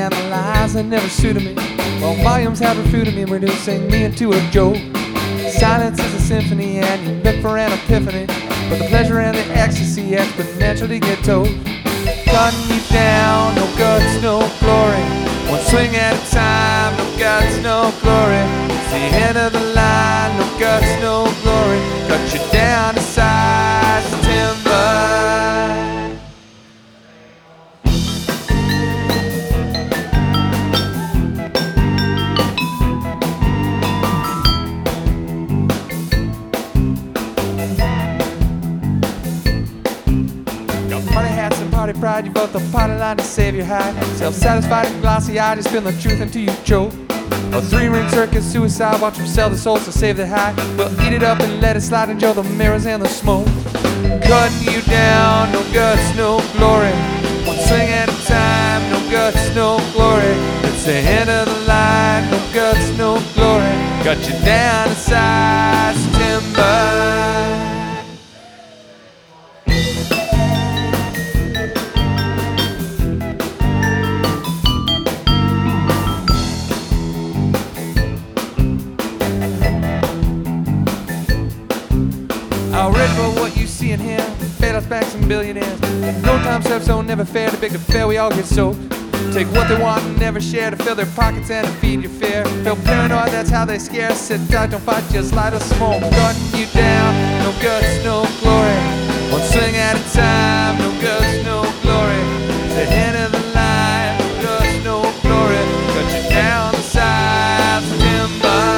analyze that never suited me. While volumes have refuted me, reducing me into a joke. Silence is a symphony and you look for an epiphany, but the pleasure and the ecstasy exponentially get told. Cutting you down, no guts, no glory. One swing at a time, no guts, no glory. It's the end of the line, no guts, no glory. Cut you down to size timber. Party pride, you vote the party line to save your hide. Self-satisfied and glossy-eyed, you spin the truth until you choke. A three-ring circus, suicide, watch them sell the souls to save the high. We'll eat it up and let it slide, enjoy the mirrors and the smoke. Cutting you down, no guts, no glory. One swing at a time, no guts, no glory. It's the end of the line, no guts, no glory. Cut you down to size timber. Already for what you see in here, fed us back some billionaires. No time served, so never fair. The big affair, we all get soaked. Take what they want and never share to fill their pockets and to feed your fear. Feel paranoid, that's how they scare. Sit tight, don't fight, just light a smoke. Cutting you down, no guts, no glory. One swing at a time, no guts, no glory. It's the end of the line, no guts, no glory. Cut you down the size of timber.